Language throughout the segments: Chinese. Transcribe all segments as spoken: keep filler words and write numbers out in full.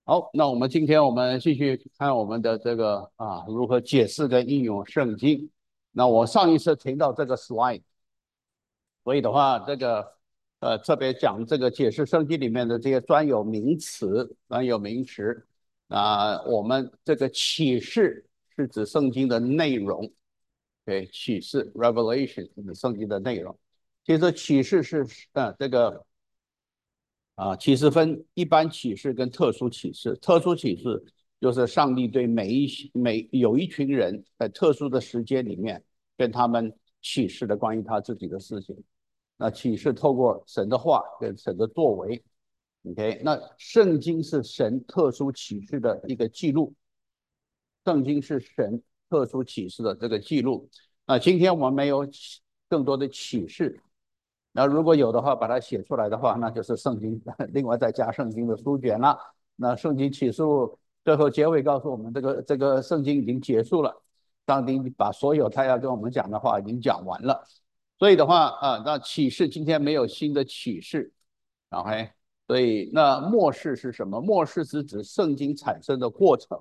好，那我们今天我们继续看我们的这个啊，如何解释跟应用圣经。那我上一次听到这个 slide，所以的话，这个呃特别讲这个解释圣经里面的这些专有名词、专有名词。啊、我们这个启示是指圣经的内容，对，启示 revelation 是圣经的内容。其实启示是呃这个啊，启示分一般启示跟特殊启示。特殊启示就是上帝对每一每有一群人在特殊的时间里面，跟他们启示的关于他自己的事情。那启示透过神的话跟神的作为，OK，那圣经是神特殊启示的一个记录，圣经是神特殊启示的这个记录。那今天我们没有更多的启示，那如果有的话，把它写出来的话，那就是圣经，另外再加圣经的书卷了。那圣经启示录最后结尾告诉我们，这个这个圣经已经结束了，上帝把所有他要跟我们讲的话已经讲完了。所以的话啊，那启示今天没有新的启示，OK？所以那末世是什么？末世是指圣经产生的过程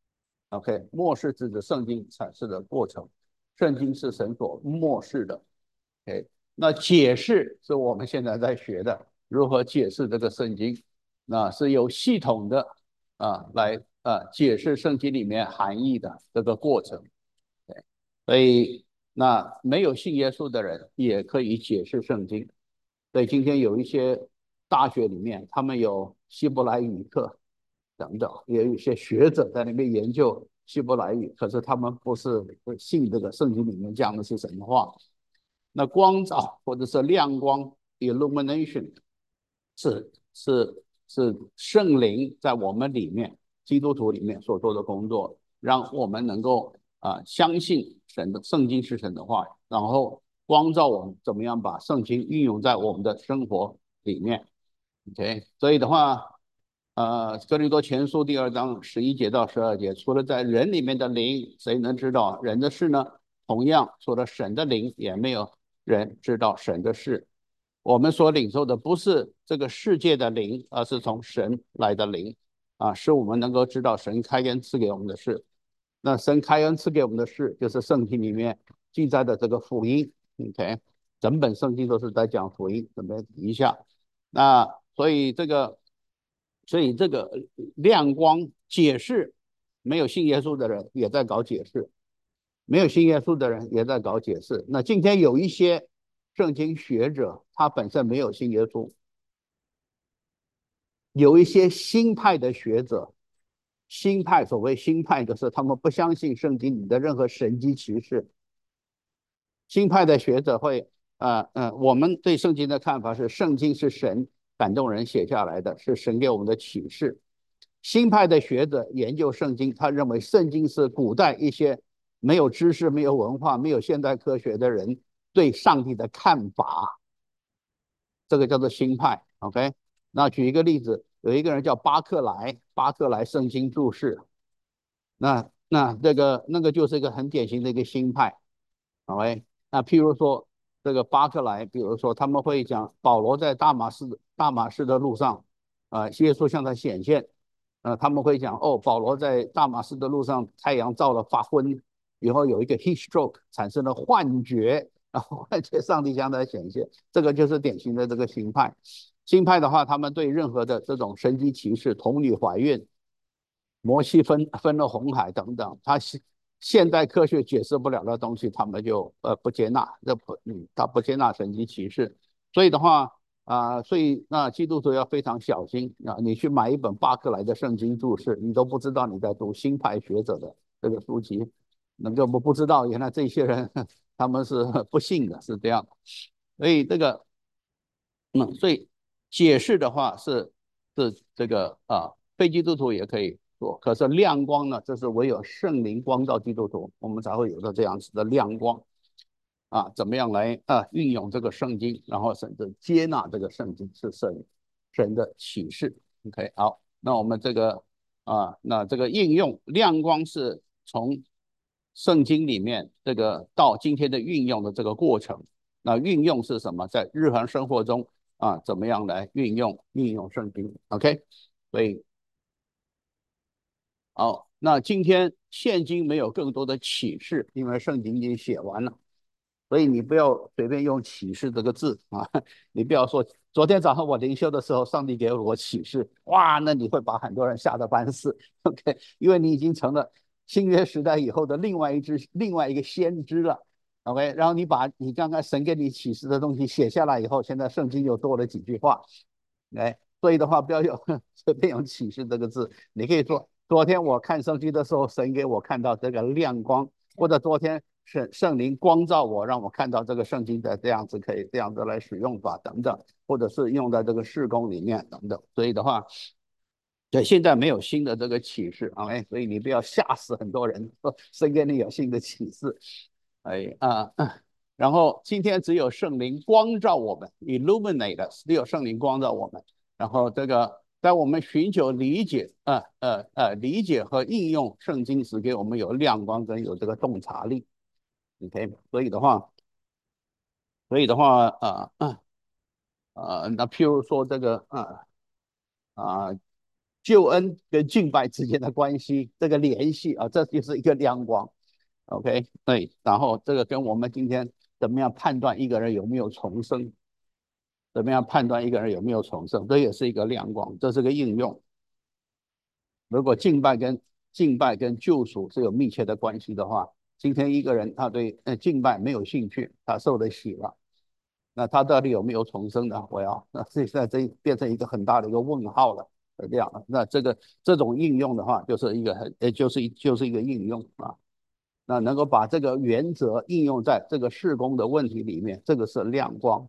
，OK？末世是指圣经产生的过程，圣经是神所末世的，OK？那解释是我们现在在学的，如何解释这个圣经，那是有系统的啊来啊解释圣经里面含义的这个过程。对，所以那没有信耶稣的人也可以解释圣经。所以今天有一些大学里面，他们有希伯来语课等等，也有一些学者在那边研究希伯来语，可是他们不是信这个圣经里面讲的是神话。那光照或者是亮光 illumination 是是是圣灵在我们里面基督徒里面所做的工作，让我们能够啊、呃相信神的圣经是神的话，然后光照我们怎么样把圣经运用在我们的生活里面。OK，所以的话，呃，哥林多前书第二章十一节到十二节，除了在人里面的灵，谁能知道人的事呢？同样，除了神的灵，也没有人知道神的事。我们所领受的不是这个世界的灵，而是从神来的灵啊，使我们能够知道神开恩赐给我们的事。那神开恩赐给我们的事，就是圣经里面记载的这个福音。OK，整本圣经都是在讲福音，准备一下。那所以这个，所以这个亮光解释，没有信耶稣的人也在搞解释，没有信耶稣的人也在搞解释。那今天有一些圣经学者，他本身没有信耶稣，有一些新派的学者，新派所谓新派就是他们不相信圣经里的任何神迹奇事。新派的学者会啊呃，呃我们对圣经的看法是，圣经是神感动人写下来的，是神给我们的启示。新派的学者研究圣经，他认为圣经是古代一些没有知识、没有文化、没有现代科学的人对上帝的看法，这个叫做新派。OK，那举一个例子，有一个人叫巴克莱，巴克莱圣经注释，那那这个那个就是一个很典型的一个新派。OK，那譬如说这个巴克莱，比如说他们会讲保罗在大马士大马士的路上，啊、呃，耶稣向他显现，呃，他们会讲哦，保罗在大马士的路上，太阳照了发昏，以后有一个 heat stroke 产生了幻觉，然后幻觉上帝向他显现，这个就是典型的这个新派。新派的话，他们对任何的这种神迹奇事、童女怀孕、摩西分分了红海等等，他现代科学解释不了的东西，他们就呃不接纳，这不嗯，他不接纳神迹奇事。所以的话啊、呃，所以那基督徒要非常小心啊！你去买一本巴克莱的圣经注释，你都不知道你在读新派学者的这个书籍，能够不不知道原来这些人他们是不信的，是这样。所以这个嗯，所以解释的话是是这个啊，非基督徒也可以做，可是亮光呢，这是唯有圣灵光照基督徒，我们才会有的这样子的亮光啊。怎么样来啊运用这个圣经，然后甚至接纳这个圣经是神神的启示。OK，好，那我们这个啊，那这个应用亮光是从圣经里面这个到今天的运用的这个过程。那运用是什么？在日常生活中啊，怎么样来运用运用圣经？OK，所以好，那今天现今没有更多的启示，因为圣经已经写完了，所以你不要随便用启示这个字啊，你不要说昨天早上我灵修的时候，上帝给我启示，哇，那你会把很多人吓得半死，OK，因为你已经成了新约时代以后的另外一只另外一个先知了，OK，然后你把你刚刚神给你启示的东西写下来以后，现在圣经又多了几句话，哎，所以的话不要用随便用启示这个字，你可以说昨天我看圣经的时候，神给我看到这个亮光，或者昨天圣圣灵光照我，让我看到这个圣经的这样子可以这样子来使用法等等，或者是用在这个事工里面等等。所以的话，对，现在没有新的这个启示啊，哎，所以你不要吓死很多人，说神给你有新的启示，哎啊。然后今天只有圣灵光照我们 ，illuminate us， 只有圣灵光照我们。然后这个在我们寻求理解，呃呃呃，理解和应用圣经时，给我们有亮光跟有这个洞察力。OK，所以的话，所以的话，呃呃呃，那譬如说这个，呃啊、救恩跟敬拜之间的关系，这个联系啊，这就是一个亮光。OK，对，然后这个跟我们今天怎么样判断一个人有没有重生，怎么样判断一个人有没有重生，这也是一个亮光，这是个应用。如果敬拜跟敬拜跟救赎是有密切的关系的话，今天一个人他对呃敬拜没有兴趣，他受了洗了，那他到底有没有重生呢？我要那现在这变成一个很大的一个问号了。这样，那这个这种应用的话，就是一个很呃就是一就是一个应用啊。那能够把这个原则应用在这个事工的问题里面，这个是亮光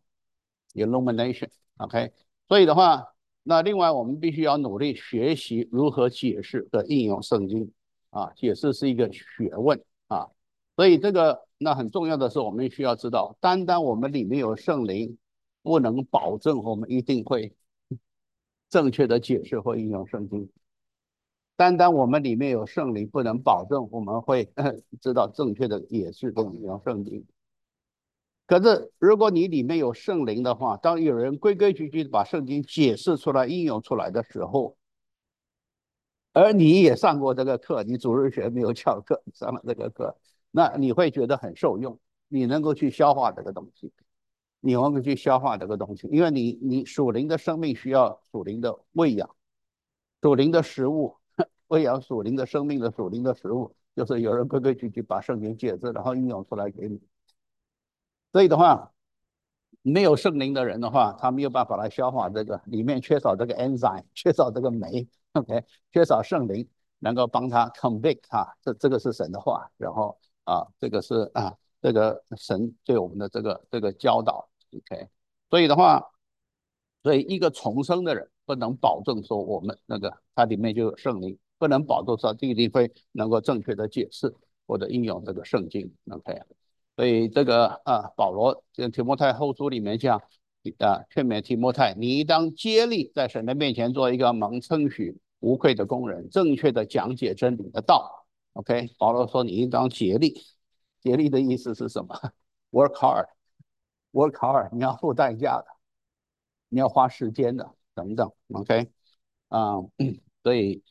（illumination）。OK，所以的话，那另外我们必须要努力学习如何解释和应用圣经啊，解释是一个学问啊。所以这个那很重要的是，我们需要知道，单单我们里面有圣灵，不能保证我们一定会正确的解释或应用圣经。单单我们里面有圣灵，不能保证我们会知道正确的解释跟应用圣经。可是，如果你里面有圣灵的话，当有人规规矩矩把圣经解释出来、应用出来的时候，而你也上过这个课，你主日学没有翘课，上了这个课，那你会觉得很受用，你能够去消化这个东西，你能够去消化这个东西，因为你你属灵的生命需要属灵的喂养，属灵的食物，喂养属灵的生命的属灵的食物，就是有人规规矩矩把圣经解释，然后应用出来给你。所以的话，没有圣灵的人的话，他没有办法来消化这个，里面缺少这个 enzyme，缺少这个酶，OK，缺少圣灵能够帮他 convict 他，这这个是神的话，然后啊，这个是啊，这个神对我们的这个这个教导，OK，所以的话，所以一个重生的人不能保证说我们那个他里面就有圣灵，不能保证说一定会能够正确的解释或者应用这个圣经，OK。所以这个啊，保罗在提摩太后书里面讲啊，劝勉提摩太，你当竭力在神的面前做一个蒙称许、无愧的工人，正确的讲解真理的道。OK，保罗说你应当竭力，竭力的意思是什么？Work hard，work hard，你要付代价的，你要花时间的，等等。OK，啊、嗯，所以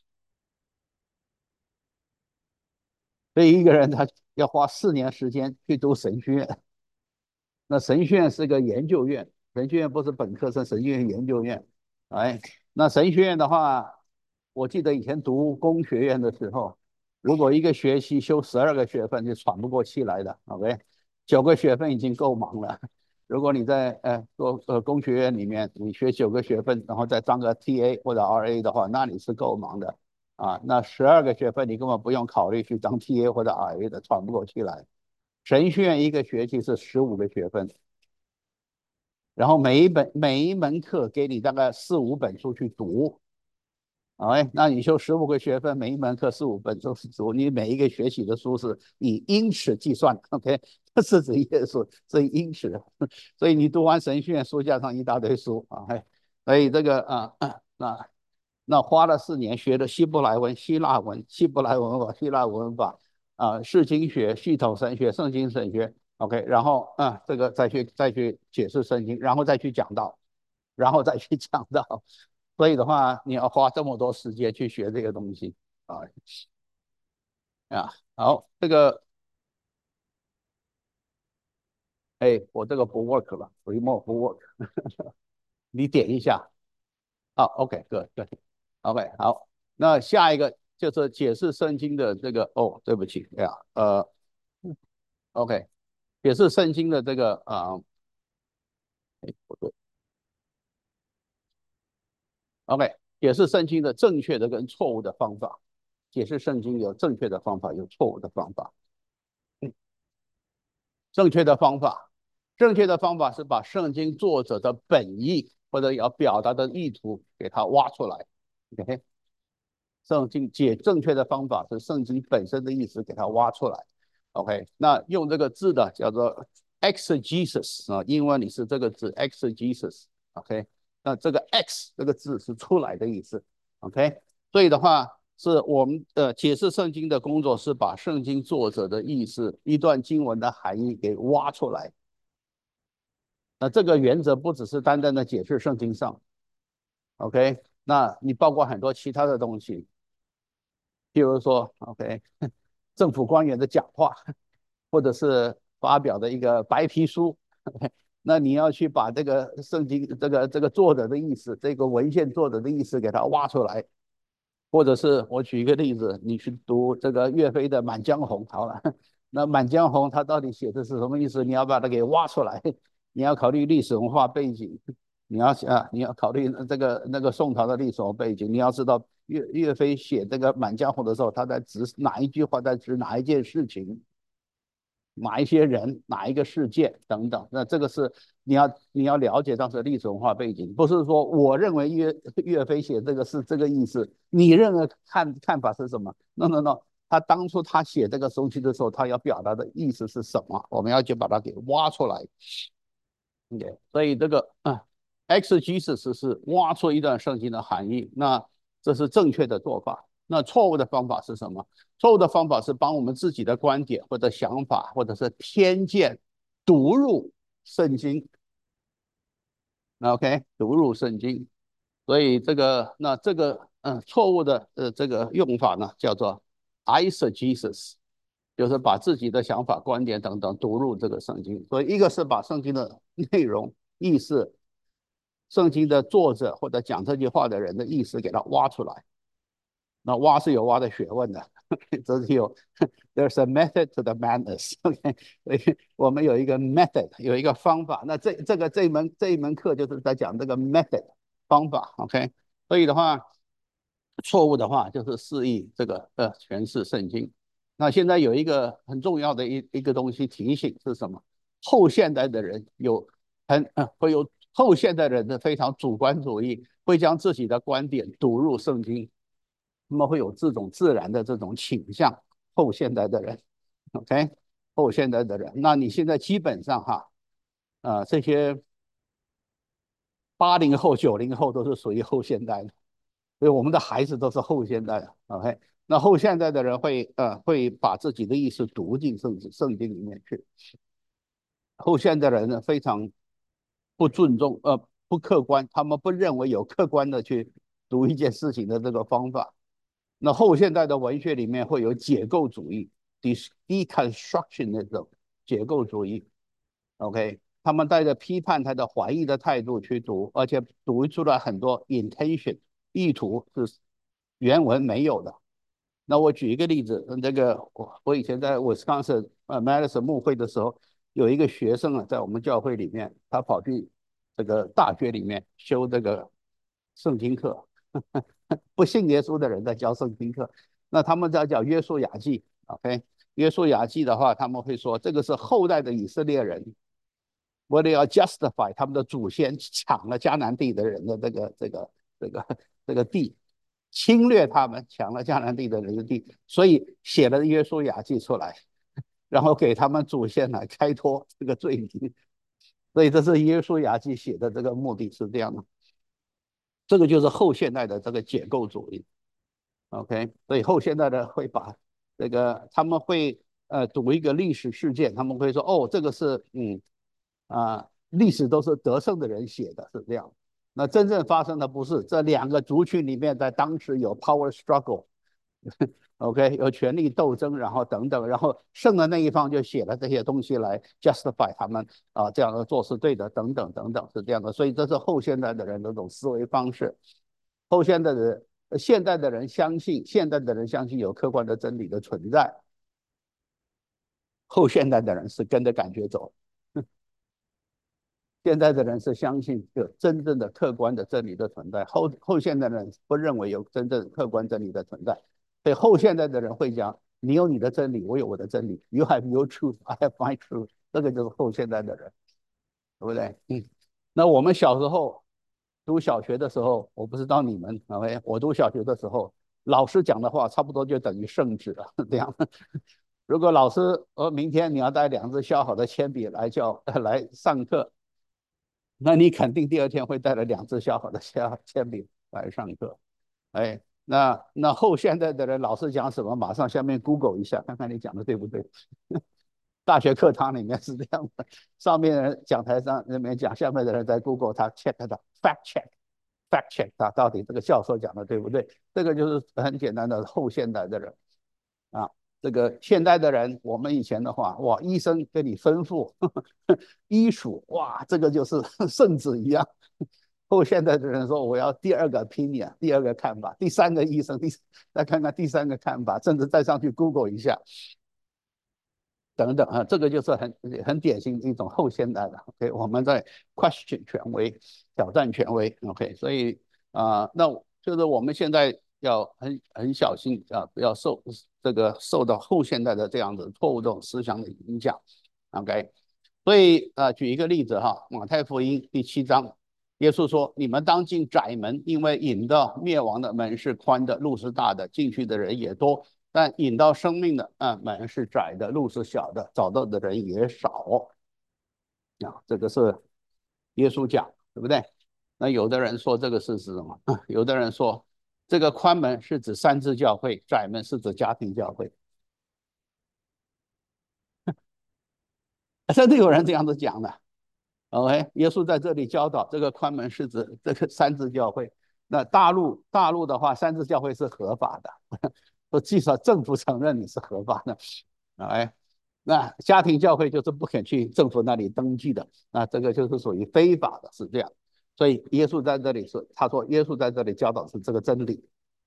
所以一个人他要花四年时间去读神学院，那神学院是个研究院，神学院不是本科生，神学院研究院。哎，那神学院的话，我记得以前读工学院的时候，如果一个学期修十二个学分，就喘不过气来的。OK，九个学分已经够忙了。如果你在呃做呃工学院里面，你学九个学分，然后再当个 T A 或者 R A 的话，那你是够忙的啊。那十二个学分你根本不用考虑去当 T A 或者 R A 的，喘不过气来。神学院一个学期是十五个学分，然后每一本每一门课给你大概四五本书去读，哎，那你修十五个学分，每一门课四五本书读，你每一个学期的书是以英尺计算，OK，这是指页数，是以英尺，所以你读完神学院书架上一大堆书啊，哎，所以这个啊啊那那花了四年学的希伯来文、希腊文、希伯来文法、希腊文法啊，释经学、系统神学、圣经神学，OK，然后啊这个再去再去解释圣经，然后再去讲道，然后再去讲道。所以的话，你要花这么多时间去学这个东西啊啊，好，这个哎，我这个不 work 了，remote 不 work，你点一下。好，OK，对对，OK，好，那下一个就是解释圣经的这个，哦，对不起呀，呃，OK，解释圣经的这个啊，哎，不对，OK，解释圣经的正确的跟错误的方法，解释圣经有正确的方法，有错误的方法。正确的方法，正确的方法是把圣经作者的本意或者要表达的意图给它挖出来。OK，圣经解正确的方法是圣经本身的意思给它挖出来。OK，那用这个字的叫做 exegesis 啊，英文里是这个字 exegesis。OK，那这个 x 这个字是出来的意思。OK，所以的话是我们的解释圣经的工作是把圣经作者的意思、一段经文的含义给挖出来。那这个原则不只是单单的解释圣经上，OK，那你包括很多其他的东西，譬如说，OK，政府官员的讲话，或者是发表的一个白皮书，那你要去把这个圣经这个这个作者的意思，这个文献作者的意思给它挖出来，或者是我举一个例子，你去读这个岳飞的《满江红》，好了，那《满江红》它到底写的是什么意思？你要把它给挖出来，你要考虑历史文化背景，你要啊，你要考虑这个那个宋朝的历史文化背景，你要知道岳岳飞写这个《满江红》的时候，他在指哪一句话，在指哪一件事情。哪一些人、哪一个事件等等，那这个是你要你要了解当时的历史文化背景，不是说我认为岳岳飞写这个是这个意思，你认为看看法是什么？No No No，他当初他写这个东西的时候，他要表达的意思是什么？我们要去把它给挖出来。OK，所以这个啊，exegesis 是挖出一段圣经的含义，那这是正确的做法。那错误的方法是什么？错误的方法是帮我们自己的观点或者想法或者是偏见读入圣经。OK，读入圣经。所以这个那这个嗯错误的呃这个用法呢，叫做 eisegesis，就是把自己的想法、观点等等读入这个圣经。所以一个是把圣经的内容、意思、圣经的作者或者讲这句话的人的意思给它挖出来。那挖是有挖的学问的，这是有 there's a method to the madness。OK，所以我们有一个 method，有一个方法。那这这个这一门这一门课就是在讲这个 method 方法。OK，所以的话，错误的话就是肆意这个呃诠释圣经。那现在有一个很重要的一一个东西提醒是什么？后现代的人有很呃会有后现代人的非常主观主义，会将自己的观点读入圣经。他们会有这种自然的这种倾向。后现代的人，OK，后现代的人，那你现在基本上哈，呃，这些八零后、九零后都是属于后现代的，所以我们的孩子都是后现代的，OK。那后现代的人会呃会把自己的意思读进圣圣经里面去。后现代人呢非常不尊重呃不客观，他们不认为有客观的去读一件事情的这个方法。那后现代的文学里面会有解构主义 （deconstruction） 那种解构主义。OK，他们带着批判、他的怀疑的态度去读，而且读出来很多 intention 意图是原文没有的。那我举一个例子，那个我我以前在 Wisconsin 呃 Madison 牧会的时候，有一个学生啊，在我们教会里面，他跑去这个大学里面修这个圣经课。不信耶稣的人在教圣经课，那他们在讲约书亚记。OK，约书亚记的话，他们会说这个是后代的以色列人为了要 justify 他们的祖先抢了迦南地的人的这个这个这个这个地，侵略他们，抢了迦南地的人的地，所以写了约书亚记出来，然后给他们祖先来开脱这个罪名。所以这是约书亚记写的这个目的是这样的。这个就是后现代的这个解构主义。OK，所以后现代的会把这个他们会呃读一个历史事件，他们会说哦，这个是嗯啊、呃、历史都是得胜的人写的，是这样。那真正发生的不是这两个族群里面在当时有 power struggle， OK，有权力斗争，然后等等，然后胜的那一方就写了这些东西来 justify 他们啊这样的做是对的，等等等等是这样的，所以这是后现代的人的这种思维方式。后现代的人，现代的人相信，现代的人相信有客观的真理的存在，后现代的人是跟着感觉走。现在的人是相信有真正的客观的真理的存在，后后现代的人不认为有真正客观真理的存在，所以后现代的人会讲：你有你的真理，我有我的真理。You have your truth, I have my truth。这个就是后现代的人，对不对？嗯。那我们小时候读小学的时候，我不知道你们，OK？我读小学的时候，老师讲的话差不多就等于圣旨了，这样。如果老师说明天你要带两支削好的铅笔来教来上课，那你肯定第二天会带了两支削好的铅铅笔来上课。哎，那那后现代的人老师讲什么，马上下面 Google 一下，看看你讲的对不对。大学课堂里面是这样的，上面的人讲台上那边讲，下面的人在 Google 他 check 他 fact check fact check 他到底这个教授讲的对不对？这个就是很简单的后现代的人啊。这个现代的人，我们以前的话，哇，医生给你吩咐呵呵医嘱，哇，这个就是圣旨一样。后现代的人说，我要第二个 opinion，第二个看法，第三个医生，第再看看第三个看法，甚至再上去 Google 一下。等等啊，这个就是很很典型的一种后现代的。OK，我们在 question 权威，挑战权威。OK，所以啊、呃，那就是我们现在要很很小心啊，不要受这个受到后现代的这样子错误这种思想的影响。OK，所以啊、呃，举一个例子哈，马太福音第七章，耶稣说：“你们当进窄门，因为引到灭亡的门是宽的，路是大的，进去的人也多。”但引到生命的啊门是窄的，路是小的，找到的人也少啊。这个是耶稣讲，对不对？那有的人说这个是指什么？有的人说这个宽门是指三支教会，窄门是指家庭教会。真的有人这样子讲的。OK，耶稣在这里教导，这个宽门是指这个三支教会。那大陆大陆的话，三支教会是合法的，至少政府承认你是合法的。哎，那家庭教会就是不肯去政府那里登记的，那这个就是属于非法的，是这样。所以耶稣在这里是，他说耶稣在这里教导是这个真理。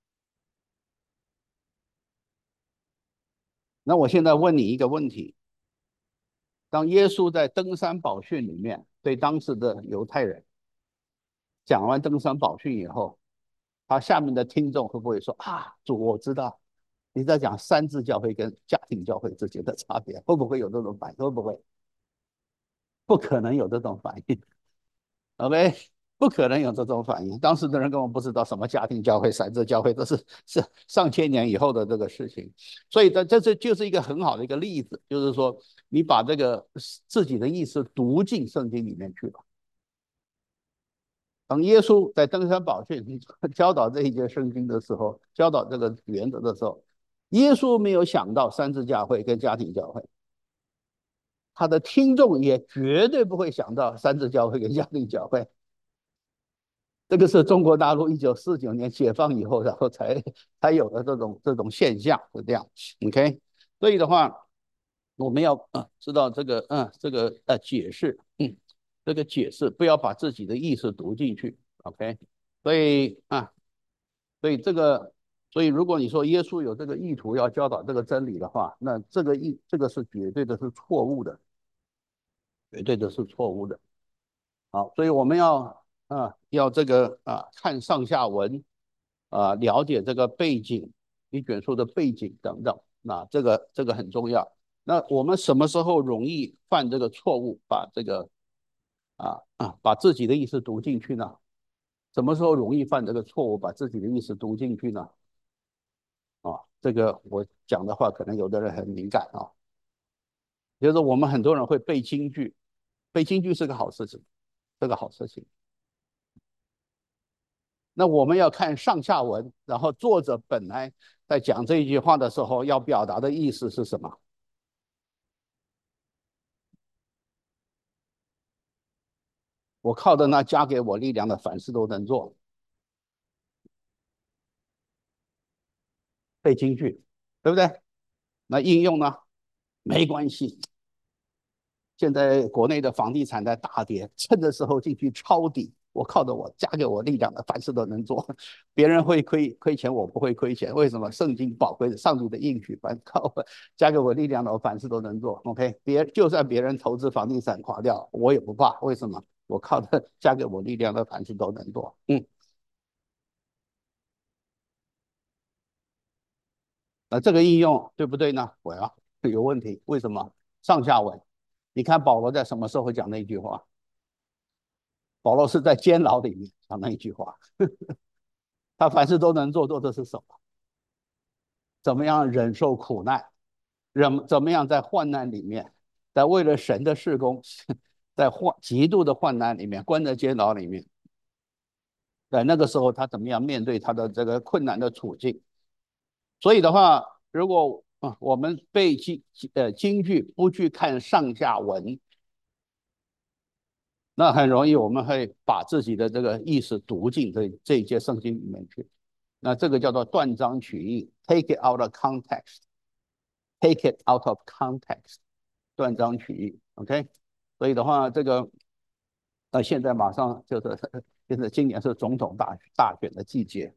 那我现在问你一个问题：当耶稣在登山宝训里面对当时的犹太人讲完登山宝训以后，他下面的听众会不会说啊，主，我知道你在讲三自教会跟家庭教会之间的差别？会不会有这种反应？会不会？不可能有这种反应。OK，不可能有这种反应。当时的人根本不知道什么家庭教会、三自教会，这是是上千年以后的这个事情。所以这这是就是一个很好的一个例子，就是说你把这个自己的意思读进圣经里面去了。当耶稣在登山宝训教导这一节圣经的时候，教导这个原则的时候，耶稣没有想到三自教会跟家庭教会，他的听众也绝对不会想到三自教会跟家庭教会。这个是中国大陆一九四九年解放以后，然后才才有的这种这种现象，是这样。OK，所以的话，我们要呃知道这个嗯这个呃解释，嗯这个解释不要把自己的意思读进去。OK，所以啊，所以这个所以如果你说耶稣有这个意图要教导这个真理的话，那这个意这个是绝对的是错误的，绝对的是错误的。好，所以我们要啊要这个啊看上下文啊，了解这个背景，一卷书的背景等等，那这个这个很重要。那我们什么时候容易犯这个错误，把这个啊啊把自己的意思读进去呢？什么时候容易犯这个错误，把自己的意思读进去呢？啊，这个我讲的话，可能有的人很敏感啊，就是我们很多人会背京剧，背京剧是个好事情，是个好事情。那我们要看上下文，然后作者本来在讲这一句话的时候要表达的意思是什么？我靠着那加给我力量的，凡事都能做。 背京剧，对不对？那应用呢？没关系。现在国内的房地产在大跌，趁的时候进去抄底。我靠着我加给我力量的，凡事都能做。别人会亏亏钱，我不会亏钱。为什么？圣经宝贵的上帝的应许，凡靠我加给我力量的，我凡事都能做。OK，别就算别人投资房地产垮掉，我也不怕。为什么？我靠着加给我力量的，凡事都能做。嗯，那这个应用对不对呢？我要有问题。为什么？上下文。你看保罗在什么时候讲那句话？保罗是在监牢里面讲那一句话，他凡事都能做，做的是什么？怎么样忍受苦难？忍怎么样在患难里面，在为了神的事工，在患极度的患难里面，关在监牢里面，在那个时候他怎么样面对他的这个困难的处境？所以的话，如果啊我们背经呃京剧不去看上下文，那很容易我们会把自己的这个意识读进这这一节圣经里面去。那这个叫做断章取义 ，take it out of context，take it out of context，断章取义。OK，所以的话，这个那现在马上就是现在今年是总统大大选的季节，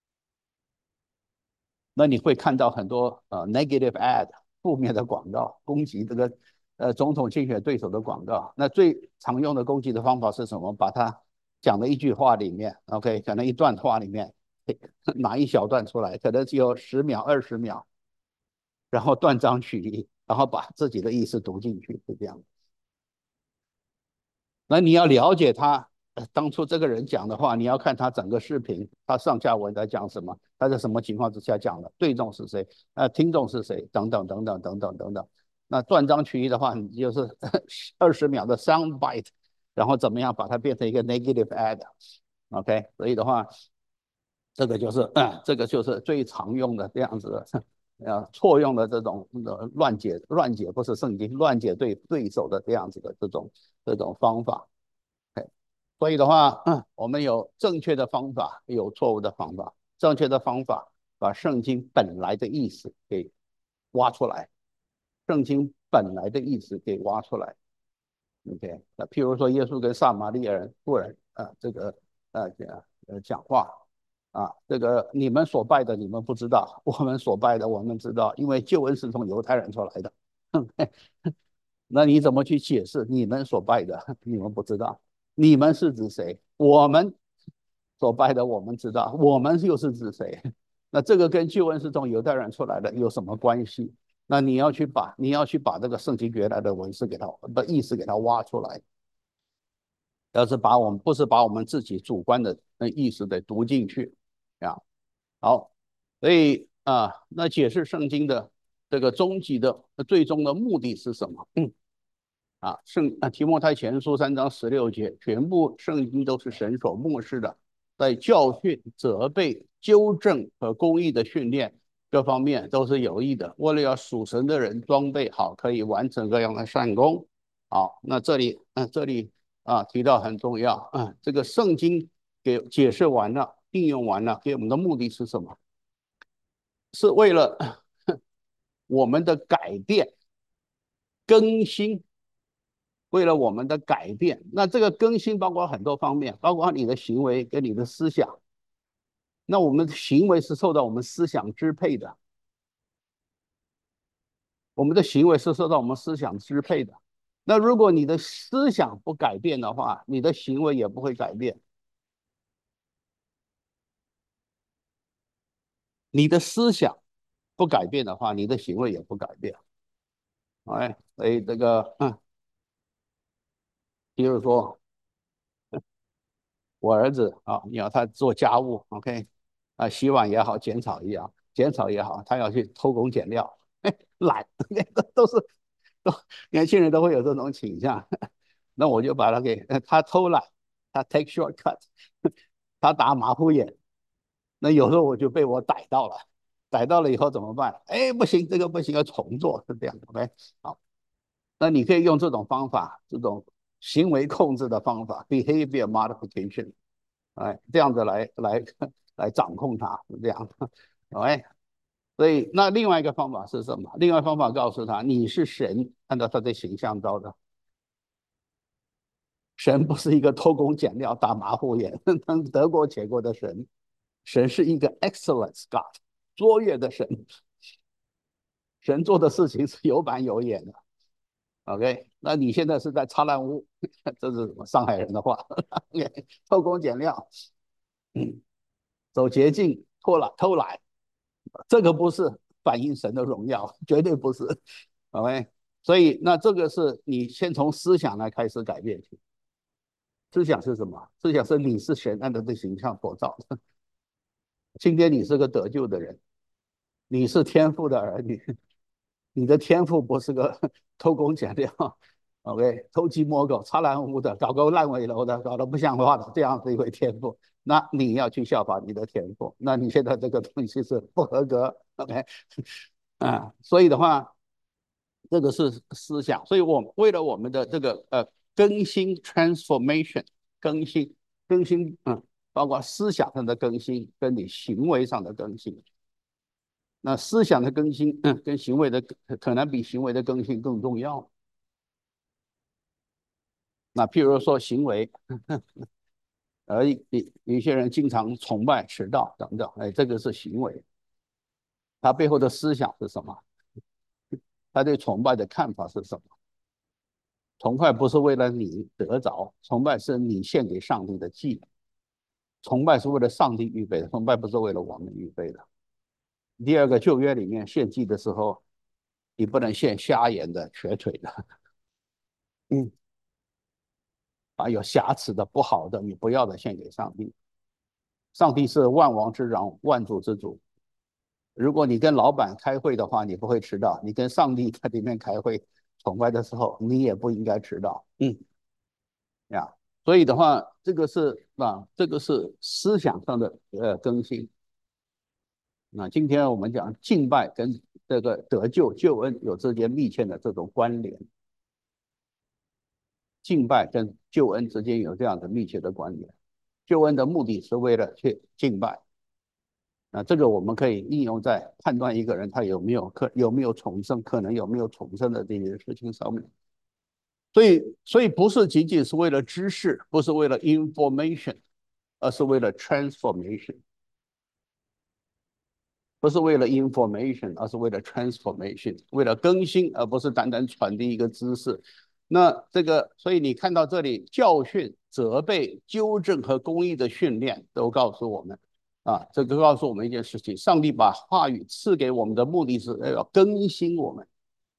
那你会看到很多呃 negative ad 负面的广告，攻击这个呃总统竞选对手的广告。那最常用的攻击的方法是什么？把它讲的一句话里面，OK，讲的一段话里面拿一小段出来，可能只有十秒、二十秒，然后断章取义，然后把自己的意思读进去，是这样。那你要了解他当初这个人讲的话，你要看他整个视频，他上下文在讲什么，他在什么情况之下讲的，对众是谁，呃，听众是谁，等等等等等等等等。那断章取义的话，你就是二十秒的 sound bite，然后怎么样把它变成一个 negative ad，OK？、所以的话，这个就是、呃、这个就是最常用的这样子的。呃，错用的这种乱解乱解不是圣经乱解对对手的这样子的这种这种方法。所以的话，嗯，我们有正确的方法，有错误的方法。正确的方法把圣经本来的意思给挖出来，圣经本来的意思给挖出来。OK，那譬如说耶稣跟撒玛利亚人妇人啊、呃，这个呃呃讲话啊，这个你们所拜的你们不知道，我们所拜的我们知道，因为救恩是从犹太人出来的。那你怎么去解释你们所拜的你们不知道？你们是指谁？我们所拜的我们知道，我们又是指谁？那这个跟救恩是从犹太人出来的有什么关系？那你要去把你要去把这个圣经原来的文字给它的意思给它挖出来，要是把我们不是把我们自己主观的那意思得读进去啊。好，所以啊，那解释圣经的这个终极的最终的目的是什么？嗯啊，圣啊提摩太前书三章十六节，全部圣经都是神所默示的，在教训、责备、纠正和公义的训练各方面都是有益的，为了要属神的人装备好，可以完成各样的善功。好，那这里，嗯、呃，这里啊提到很重要，啊，这个圣经给解释完了，应用完了，给我们的目的是什么？是为了我们的改变、更新。为了我们的改变，那这个更新包括很多方面，包括你的行为跟你的思想。那我们的行为是受到我们思想支配的，我们的行为是受到我们思想支配的。那如果你的思想不改变的话，你的行为也不会改变。你的思想不改变的话，你的行为也不改变。哎，所以这个，嗯，比如说我儿子啊，你要他做家务，OK，啊，洗碗也好，剪草也好，剪草也好，他要去偷工减料，懒，都是都年轻人都会有这种倾向。那我就把他给他偷懒，他 take shortcut，他打马虎眼。那有时候我就被我逮到了，逮到了以后怎么办？哎，不行，这个不行，要重做，是这样，OK，好。那你可以用这种方法，这种行为控制的方法 （behavior modification），哎，这样子来来来掌控它，是这样。OK， 所以那另外一个方法是什么？另外方法告诉他，你是神，按照他的形象造的。神不是一个偷工减料、打马虎眼、能得过且过的神，神是一个 excellence God，卓越的神。神做的事情是有板有眼的。OK，那你现在是在擦烂污，这是上海人的话，偷工减料，嗯，走捷径，偷懒偷懒，这个不是反映神的荣耀，绝对不是。OK，所以那这个是你先从思想来开始改变去。思想是什么？思想是你是神按照这形象所造的。今天你是个得救的人，你是天父的儿女，你的天赋不是个偷工减料，OK，偷鸡摸狗、擦烂污的、搞个烂尾楼的、搞得不像话的这样的一位天赋，那你要去效法你的天赋。那你现在这个东西是不合格，OK，啊，所以的话，这个是思想。所以我为了我们的这个呃更新 transformation 更新更新，嗯，包括思想上的更新跟你行为上的更新。那思想的更新，嗯，跟行为的可能比行为的更新更重要。那譬如说行为，而有有些人经常崇拜迟到等等，哎，这个是行为，他背后的思想是什么？他对崇拜的看法是什么？崇拜不是为了你得着，崇拜是你献给上帝的祭，崇拜是为了上帝预备的，崇拜不是为了我们预备的。第二个，旧约里面献祭的时候，你不能献瞎眼的、瘸腿的，嗯，把有瑕疵的、不好的、你不要的献给上帝。上帝是万王之王、万主之主。如果你跟老板开会的话，你不会迟到；你跟上帝在里面开会崇拜的时候，你也不应该迟到。嗯，呀，所以的话，这个是啊，这个是思想上的呃更新。那今天我们讲敬拜跟这个得救、救恩有之间密切的这种关联，敬拜跟救恩之间有这样的密切的关联。救恩的目的是为了去敬拜。那这个我们可以应用在判断一个人他有没有可有没有重生，可能有没有重生的这件事情上面。所以，所以不是仅仅是为了知识，不是为了 information，而是为了 transformation。不是为了 information，而是为了 transformation，为了更新，而不是单单传递一个知识。那这个，所以你看到这里，教训、责备、纠正和公益的训练，都告诉我们，啊，这个告诉我们一件事情：上帝把话语赐给我们的目的是要更新我们。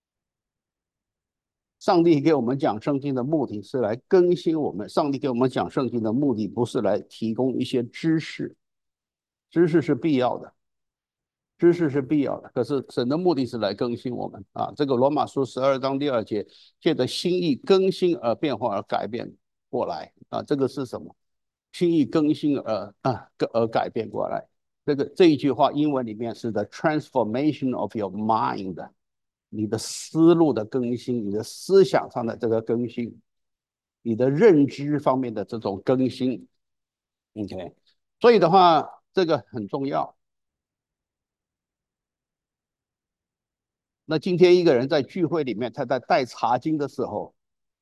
上帝给我们讲圣经的目的是来更新我们。上帝给我们讲圣经的目的不是来提供一些知识，知识是必要的。知识是必要的，可是神的目的是来更新我们啊。这个罗马书十二章第二节，借着心意更新而变化而改变过来啊。这个是什么？心意更新而啊而改变过来。这个这一句话英文里面是 the transformation of your mind， 你的思路的更新，你的思想上的这个更新，你的认知方面的这种更新。OK，所以的话，这个很重要。那今天一个人在聚会里面，他在带查经的时候，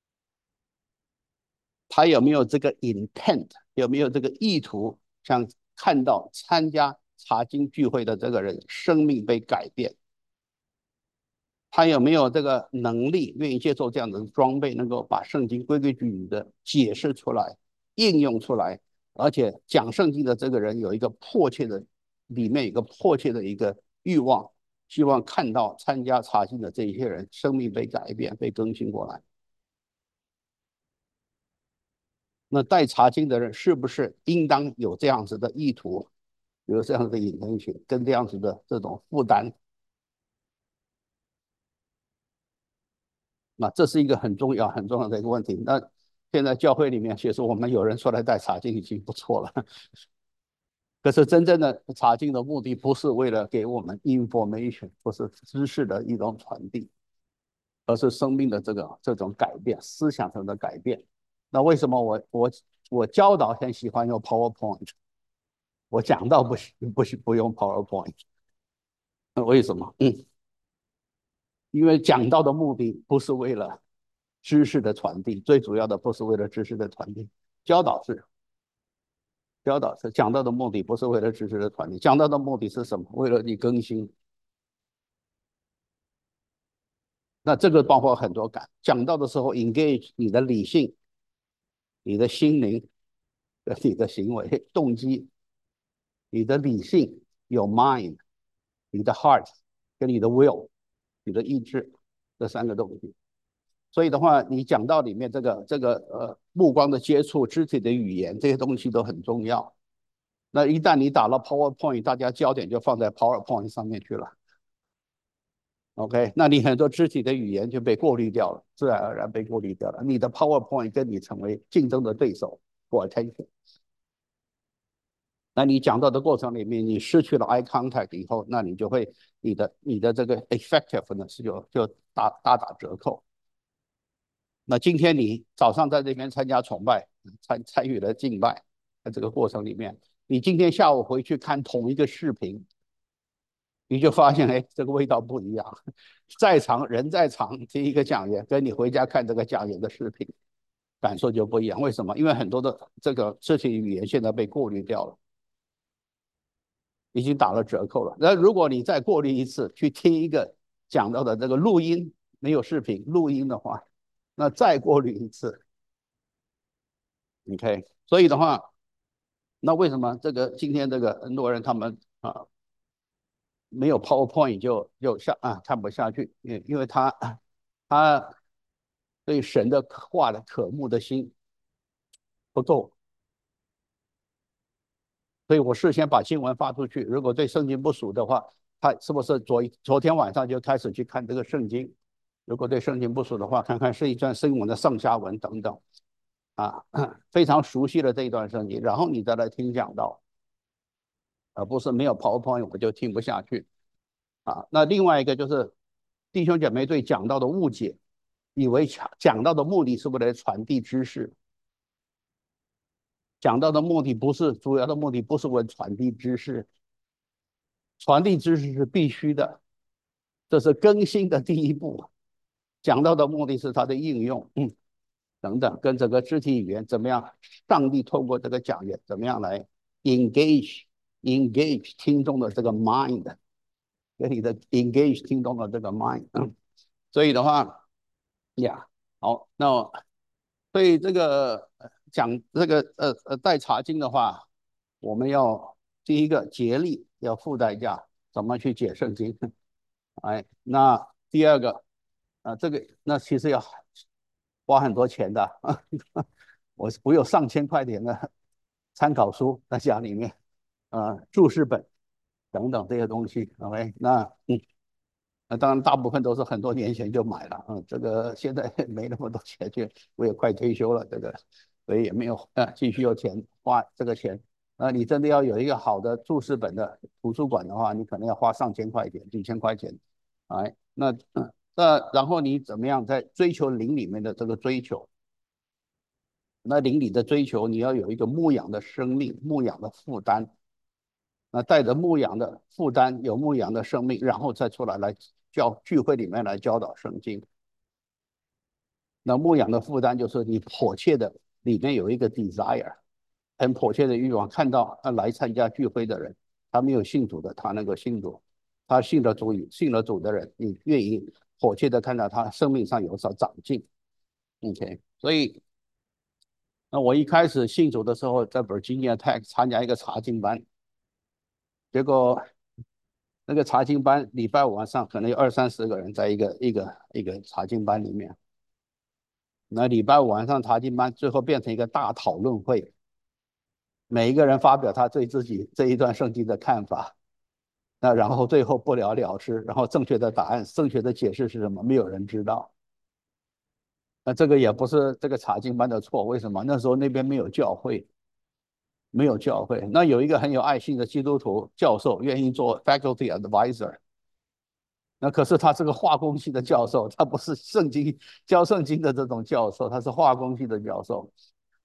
他有没有这个 intent， 有没有这个意图，想看到参加查经聚会的这个人生命被改变？他有没有这个能力，愿意接受这样的装备，能够把圣经规规矩矩的解释出来、应用出来，而且讲圣经的这个人有一个迫切的，里面有一个迫切的一个欲望，希望看到参加查经的这一些人生命被改变、被更新过来。那带查经的人是不是应当有这样子的意图，有这样子的引申群，跟这样子的这种负担？那这是一个很重要、很重要的一个问题。那现在教会里面，其实我们有人说来带查经已经不错了。可是真正的查经的目的不是为了给我们 information， 不是知识的一种传递，而是生命的这个这种改变，思想上的改变。那为什么我我我教导很喜欢用 PowerPoint， 我讲到不不不用 PowerPoint？ 那为什么？嗯，因为讲道的目的不是为了知识的传递，最主要的不是为了知识的传递，教导是教导是讲道的目的不是为了知识的传递，讲道的目的是什么？为了你更新。那这个包括很多感，讲道的时候 engage 你的理性、你的心灵、你的行为动机、你的理性有 mind、你的 heart 跟你的 will、你的意志这三个东西。所以的话，你讲到里面这个这个呃目光的接触、肢体的语言这些东西都很重要。那一旦你打了 PowerPoint，大家焦点就放在 PowerPoint 上面去了。OK，那你很多肢体的语言就被过滤掉了，自然而然被过滤掉了。你的 PowerPoint 跟你成为竞争的对手，for attention。那你讲到的过程里面，你失去了 eye contact 以后，那你就会你的你的这个 effectiveness 就就大大打折扣。那今天你早上在这边参加崇拜，参参与了敬拜，在这个过程里面，你今天下午回去看同一个视频，你就发现，哎，这个味道不一样。在场人在场听一个讲员，跟你回家看这个讲员的视频，感受就不一样。为什么？因为很多的这个肢体语言现在被过滤掉了，已经打了折扣了。那如果你再过滤一次，去听一个讲到的这个录音，没有视频录音的话，那再过滤一次，OK。所以的话，那为什么这个今天这个很多人他们啊没有 PowerPoint 就就下啊看不下去，因因为他他对神的话的渴慕的心不够，所以我事先把经文发出去。如果对圣经不熟的话，他是不是昨昨天晚上就开始去看这个圣经？如果对圣经不熟的话，看看是一段圣文的上下文等等啊，非常熟悉了这一段圣经，然后你再来听讲道，而不是没有 PowerPoint 我就听不下去啊。那另外一个就是弟兄姐妹对讲道的误解，以为讲道的目的是为了传递知识。讲到的目的不是主要的目的，不是为了传递知识，传递知识是必须的，这是更新的第一步。讲到的目的是它的应用，嗯，等等，跟整个肢体语言怎么样？上帝透过这个讲员怎么样来 engage engage 听众的这个 mind， 跟你的 engage 听众的这个 mind，嗯，所以的话，呀，好，那所以这个讲这个呃呃带查经的话，我们要第一个竭力要付代价，怎么去解圣经？哎，那第二个啊、呃，这个那其实要花很多钱的，我我有上千块钱的参考书在家里面，啊、呃，注释本等等这些东西，OK，那嗯。那当然，大部分都是很多年前就买了，嗯，这个现在没那么多钱去，我也快退休了，这个，所以也没有啊，继续有钱花这个钱。那你真的要有一个好的注释本的图书馆的话，你可能要花上千块钱、几千块钱，哎，那那然后你怎么样在追求灵里面的这个追求？那灵里的追求，你要有一个牧养的生命、牧养的负担，那带着牧羊的负担，有牧羊的生命，然后再出来来教聚会里面来教导圣经。那牧羊的负担就是你迫切的里面有一个 desire， 很迫切的欲望，看到来参加聚会的人，他没有信主的，他能够信主；他信了主，信了主的人，你愿意迫切的看到他生命上有所长进。OK，所以那我一开始信主的时候，在 Virginia Tech 参加一个查经班，结果那个查经班礼拜五晚上可能有二三十个人在一个一个一个查经班里面，那礼拜五晚上查经班最后变成一个大讨论会，每一个人发表他对自己这一段圣经的看法，那然后最后不了了之，然后正确的答案、正确的解释是什么，没有人知道。那这个也不是这个查经班的错，为什么？那时候那边没有教会，没有教会。那有一个很有爱心的基督徒教授愿意做 faculty advisor，那可是他是个化工系的教授，他不是圣经教圣经的这种教授，他是化工系的教授。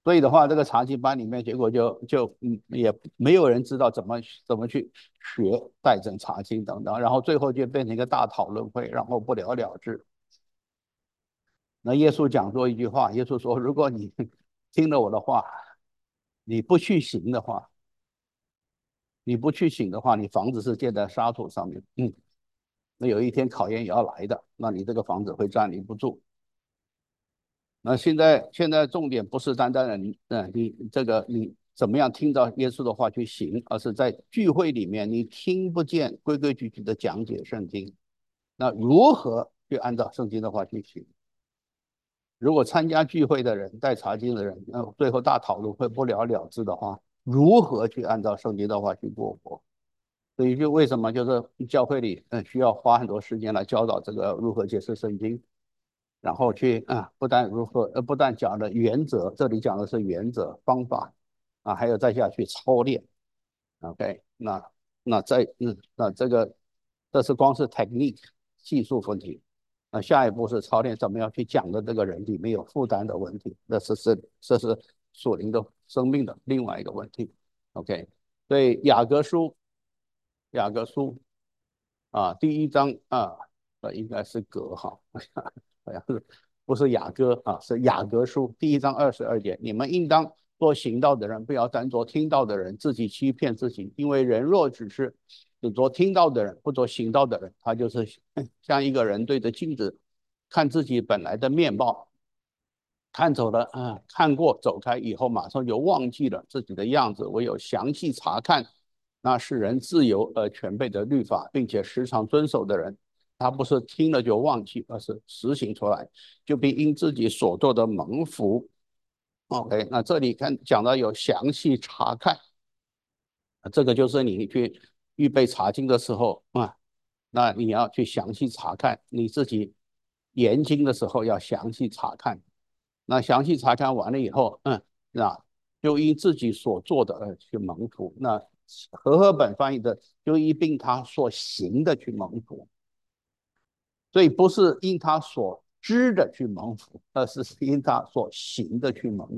所以的话，这个查经班里面，结果就就嗯，也没有人知道怎么怎么去学带证查经等等，然后最后就变成一个大讨论会，然后不了了之。那耶稣讲过一句话，耶稣说：“如果你听了我的话，你不去行的话，你不去行的话，你房子是建在沙土上面，嗯，那有一天考验也要来的，那你这个房子会站立不住。”那现在现在重点不是单单的你，嗯，你这个你怎么样听到耶稣的话去行，而是在聚会里面你听不见规规矩矩的讲解圣经，那如何去按照圣经的话去行？如果参加聚会的人、带查经的人，那最后大讨论会不了了之的话，如何去按照圣经的话去过活？所以就为什么就是教会里，嗯，需要花很多时间来教导这个如何解释圣经。然后去啊，不但如何呃，不但讲的原则，这里讲的是原则方法啊，还有再下去操练。OK，那那再嗯，那这个这是光是 technique 技术问题。那下一步是操练怎么样去讲的这个人里面有负担的问题，那是是这是属灵的生命的另外一个问题。OK，所以雅各书，雅各书啊，第一章啊，呃，应该是格哈，好像是不是雅歌啊？是雅各书第一章二十二节，你们应当做行道的人，不要当做听到的人，自己欺骗自己。因为人若只是只做听到的人，不做行道的人，他就是像一个人对着镜子看自己本来的面貌，看走了啊，看过走开以后，马上就忘记了自己的样子。唯有详细查看那是人自由而全备的律法，并且时常遵守的人，他不是听了就忘记，而是实行出来，就必因自己所做的蒙福。OK，那这里看讲到有详细查看，这个就是你去预备查经的时候啊，那你要去详细查看，你自己研经的时候要详细查看。那详细查看完了以后，嗯，那就因自己所做的而去蒙福。那和合本翻译的就因并他所行的去蒙福，所以不是因他所知的去蒙福，而是因他所行的去蒙福。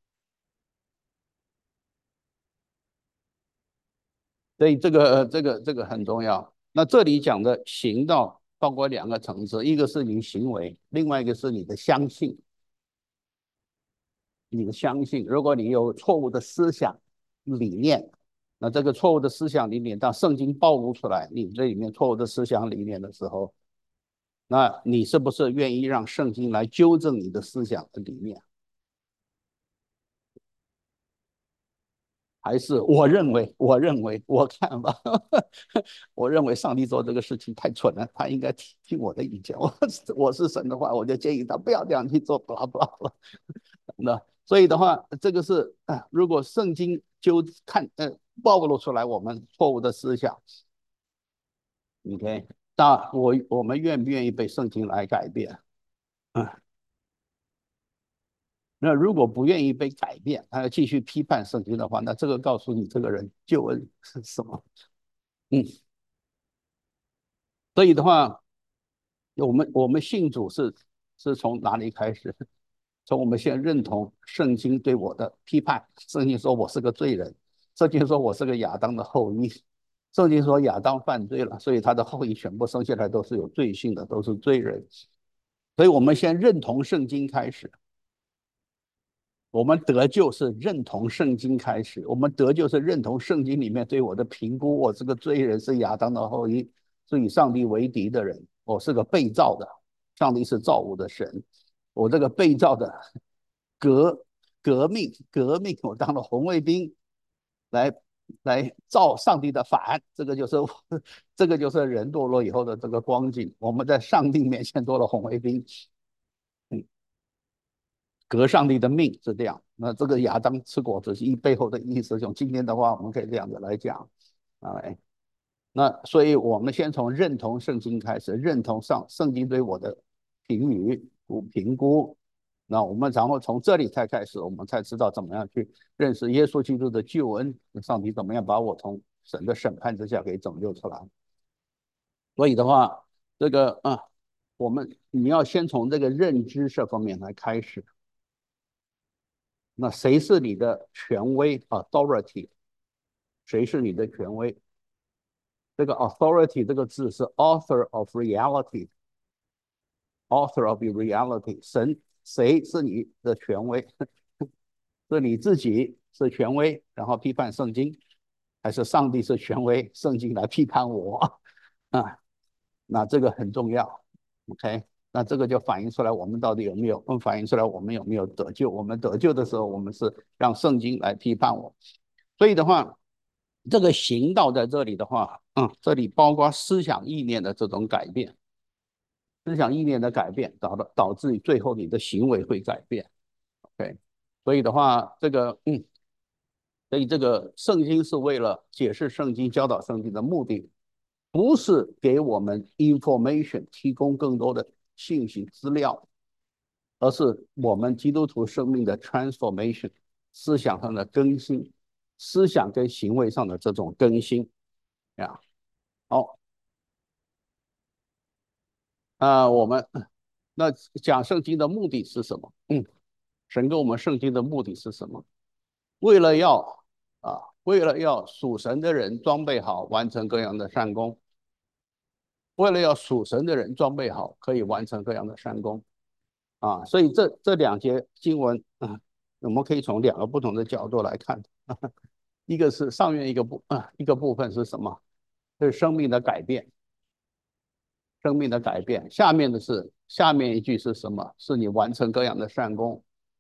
所以这个这个这个很重要。那这里讲的行道包括两个层次，一个是你行为，另外一个是你的相信。你的相信，如果你有错误的思想理念，那这个错误的思想理念，当圣经暴露出来，你这里面错误的思想理念的时候，那你是不是愿意让圣经来纠正你的思想的理念？还是我认为，我认为，我看吧，我认为上帝做这个事情太蠢了，他应该听听我的意见。我我是神的话，我就建议他不要这样去做，不啦不啦不啦。那所以的话，这个是啊，如果圣经就看呃暴露出来我们错误的思想，OK，那我我们愿不愿意被圣经来改变？啊，那如果不愿意被改变，他要继续批判圣经的话，那这个告诉你这个人救恩是什么？嗯，所以的话，我们我们信主是是从哪里开始？从我们先认同圣经对我的批判。圣经说我是个罪人，圣经说我是个亚当的后裔，圣经说亚当犯罪了，所以他的后裔全部生下来都是有罪性的，都是罪人。所以我们先认同圣经开始。我们得救是认同圣经开始，我们得救是认同圣经里面对我的评估，我是个罪人，是亚当的后裔，是与上帝为敌的人，我是个被造的，上帝是造物的神，我这个被造的革革命革命，我当了红卫兵来来造上帝的反，这个就是这个就是人堕落以后的这个光景，我们在上帝面前做了红卫兵。嗯，革上帝的命是这样。那这个亚当吃果子一背后的意思，用今天的话，我们可以这样子来讲。哎，那所以我们先从认同圣经开始，认同上圣经对我的评语、评估。那我们然后从这里才开始，我们才知道怎么样去认识耶稣基督的救恩，上帝怎么样把我从神的审判之下给拯救出来。所以的话，这个啊，我们你要先从这个认知这方面来开始。 那谁是你的权威 authority？ 谁是你的权威？这个 authority 这个字是 author of reality，author of reality， 神谁是你的权威？是你自己是权威，然后批判圣经，还是上帝是权威，圣经来批判我啊？那这个很重要 ，OK？那这个就反映出来我们到底有没有，反映出来我们有没有得救。我们得救的时候，我们是让圣经来批判我。所以的话，这个行道在这里的话，嗯，这里包括思想意念的这种改变，思想意念的改变，导导导致最后你的行为会改变。OK？所以的话，这个嗯。所以这个圣经是为了解释圣经、教导圣经的目的，不是给我们 information 提供更多的信息资料，而是我们基督徒生命的 transformation， 思想上的更新，思想跟行为上的这种更新呀。好，啊、呃，我们那讲圣经的目的是什么？嗯，神给我们圣经的目的是什么？为了要啊，为了要属神的人装备好，完成各样的善功。为了要属神的人装备好，可以完成各样的善功啊。所以这这两节经文啊，我们可以从两个不同的角度来看。一个是上面一个部啊，一个部分是什么？是生命的改变，生命的改变。下面的是下面一句是什么？是你完成各样的善功。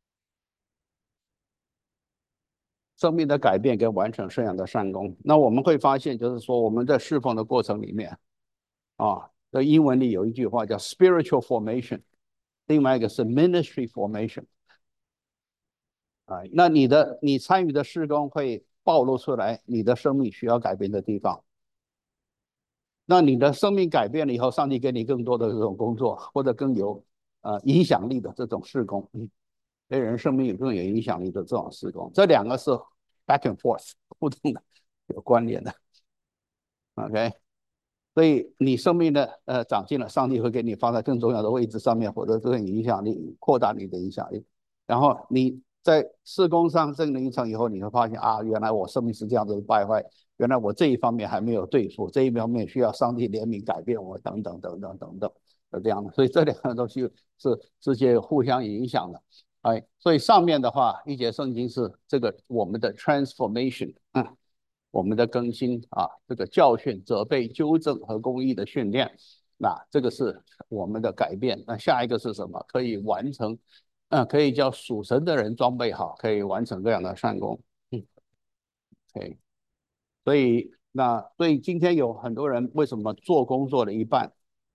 生命的改变跟完成这样的善功。那我们会发现，就是说我们在释放的过程里面啊，在英文里有一句话叫 spiritual formation， 另外一个是 ministry formation。啊，那你的你参与的事工会暴露出来你的生命需要改变的地方。那你的生命改变了以后，上帝给你更多的这种工作，或者更有呃影响力的这种事工，嗯，对人生命有更有影响力的这种事工，这两个是 back and forth 互动的，有关联的。OK？所以你生命的呃长进了，上帝会给你放在更重要的位置上面，或者更有影响力，扩大你的影响力。然后你在事工上证了一层以后，你会发现啊，原来我生命是这样子败坏，原来我这一方面还没有对付，这一方面需要上帝怜悯改变我，等等等等等等，是这样的。所以这两个东西是直接互相影响的。哎，所以上面的话，一节圣经是这个我们的 transformation，嗯。我们的更新啊，这个教训、责备、纠正和公益的训练，那这个是我们的改变。那下一个是什么？可以完成，嗯、呃，可以叫属神的人装备好，可以完成这样的善功。嗯，OK。所以那所以今天有很多人为什么做工做了一半，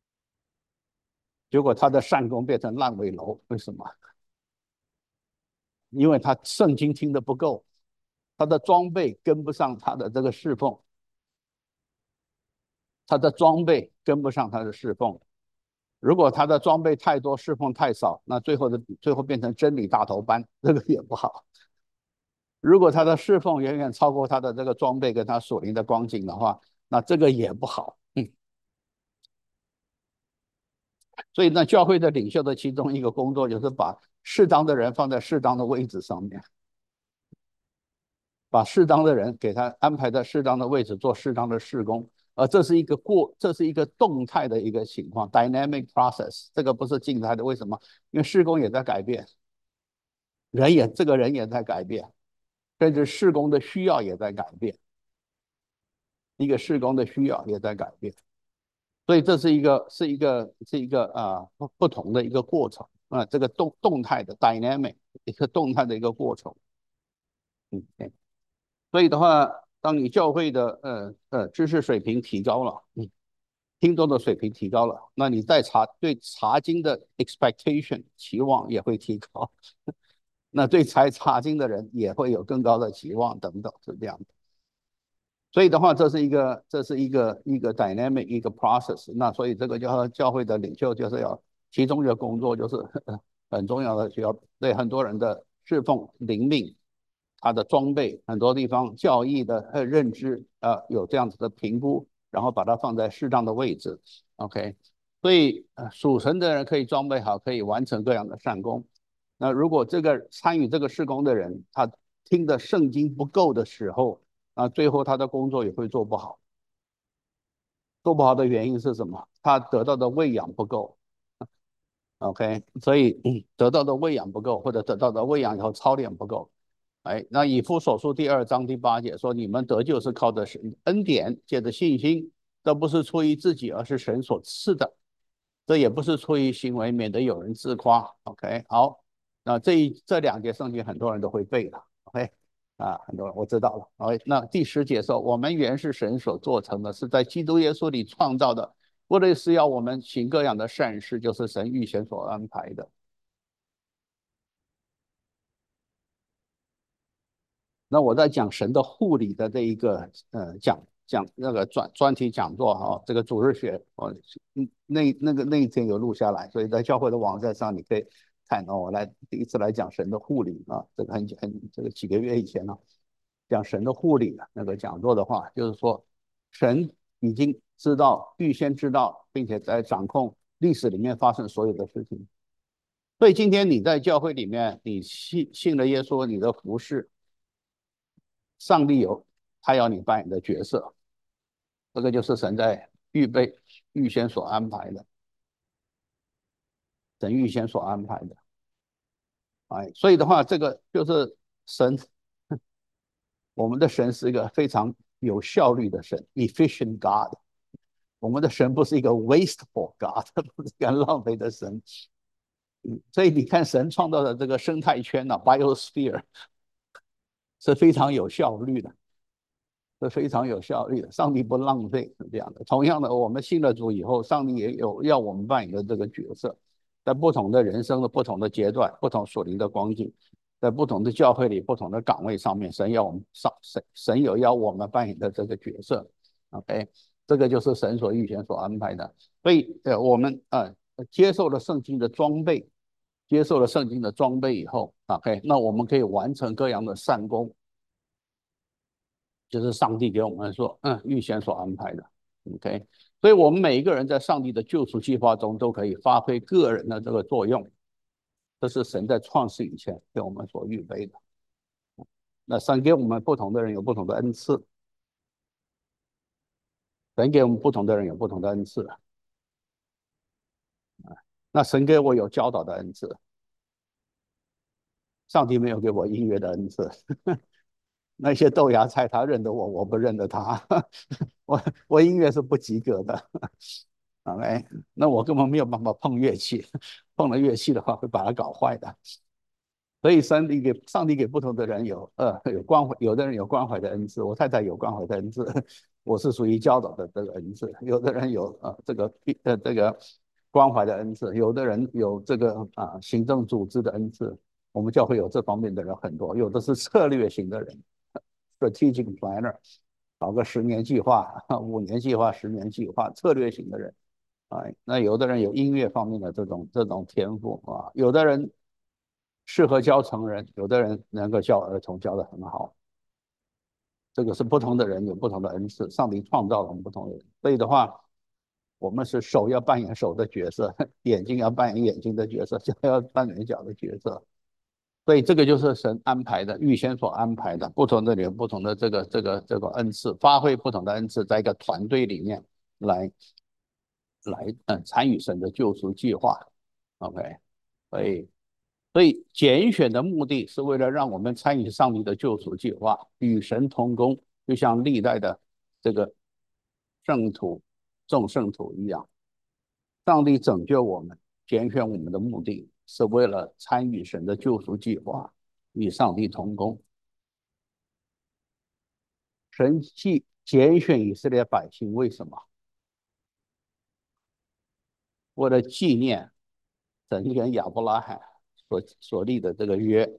结果他的善功变成烂尾楼？为什么？因为他圣经听得不够，他的装备跟不上他的这个侍奉。他的装备跟不上他的侍奉。如果他的装备太多，侍奉太少，那最后的最后变成真理大头班，这个也不好。如果他的侍奉远远超过他的这个装备跟他属灵的光景的话，那这个也不好。嗯，所以那教会的领袖的其中一个工作就是把适当的人放在适当的位置上面，把适当的人给他安排在适当的位置做适当的事工。而这是一个过，这是一个动态的一个情况 ，dynamic process。这个不是静态的，为什么？因为事工也在改变，人也这个人也在改变，甚至事工的需要也在改变，一个事工的需要也在改变。所以这是一个是一个是一个啊、呃、不不同的一个过程啊、呃，这个动动态的 dynamic 一个动态的一个过程。嗯，对。所以的话，当你教会的呃呃知识水平提高了，嗯，听众的水平提高了，那你在查对查经的 expectation 期望也会提高，那对查查经的人也会有更高的期望等等，是这样的。所以的话，这是一个这是一个一个 dynamic 一个 process。那所以这个叫教会的领袖就是要其中一个工作就是很重要的，需要对很多人的侍奉灵命。他的装备很多地方教义的呃认知啊、呃、有这样子的评估，然后把它放在适当的位置。OK，所以、呃、属神的人可以装备好，可以完成各样的善功。 那如果这个参与这个事工的人，他听的圣经不够的时候，啊，最后他的工作也会做不好。做不好的原因是什么？他得到的喂养不够。OK，所以得到的喂养不够，或者得到的喂养以后操练不够。哎，那以弗所书第二章第八节说：“你们得救是靠着神恩典，借着信心，这不是出于自己，而是神所赐的。这也不是出于行为，免得有人自夸。” OK，好，那这一这两节圣经很多人都会背的。OK，啊，很多人我知道了。OK，那第十节说：“我们原是神所做成的，是在基督耶稣里创造的。”为的是要我们行各样的善事，就是神预先所安排的。那我在讲神的护理的这一个呃讲讲那个专专题讲座哈、哦，这个主日学，我那那个那一天有录下来，所以在教会的网站上你可以看到我来第一次来讲神的护理啊，这个很很这个几个月以前呢、啊，讲神的护理那个讲座的话，就是说神已经知道预先知道，并且在掌控历史里面发生所有的事情。所以今天你在教会里面，你信信了耶稣，你的服侍，上帝有他要你扮演的角色，这个就是神在预备、预先所安排的，神预先所安排的。哎，所以的话，这个就是神，我们的神是一个非常有效率的神 （efficient God）。我们的神不是一个 wasteful God，不是一个浪费的神。嗯，所以你看，神创造的这个生态圈呢、啊、，biosphere 是非常有效率的。是非常有效率的。上帝不浪费，是这样的。同样的，我们信了主以后，上帝也有要我们扮演的这个角色，在不同的人生的不同的阶段、不同属灵的光景，在不同的教会里、不同的岗位上面，神要我们上神神有要我们扮演的这个角色。OK，这个就是神所预先所安排的。所以，呃，我们呃接受了圣经的装备，接受了圣经的装备以后，OK，那我们可以完成各样的善功。就是上帝给我们说，嗯，预先所安排的。OK，所以我们每一个人在上帝的救赎计划中都可以发挥个人的这个作用，这是神在创世以前给我们所预备的。那神给我们不同的人有不同的恩赐，神给我们不同的人有不同的恩赐。那神给我有教导的恩赐，上帝没有给我音乐的恩赐。那些豆芽菜他认得我，我不认得他。我我音乐是不及格的。OK，那我根本没有办法碰乐器，碰了乐器的话会把它搞坏的。所以上帝给上帝给不同的人有呃有关怀，有的人有关怀的恩赐，我太太有关怀的恩赐，我是属于教导的这个恩赐。有的人有呃这个呃这个关怀的恩赐，有的人有这个啊、呃、行政组织的恩赐。我们教会有这方面的人很多，有的是策略型的人 ，strategic planner，搞个十年计划、五年计划、十年计划，策略型的人。哎，那有的人有音乐方面的这种这种天赋啊，有的人适合教成人，有的人能够教儿童教得很好。这个是不同的人有不同的恩赐，上帝创造了我们不同的人，所以的话，我们是手要扮演手的角色，眼睛要扮演眼睛的角色，脚要扮演脚的角色。所以这个就是神安排的，预先所安排的，不同的人不同的这个这个这个恩赐，发挥不同的恩赐，在一个团队里面来来嗯参与神的救赎计划。OK，所以所以拣选的目的是为了让我们参与上帝的救赎计划，与神同工，就像历代的这个圣徒、众圣徒一样。上帝拯救我们、拣选我们的目的是为了参与神的救赎计划，与上帝同工。神既拣选以色列百姓，为什么？为了纪念神跟亚伯拉罕所所立的这个约。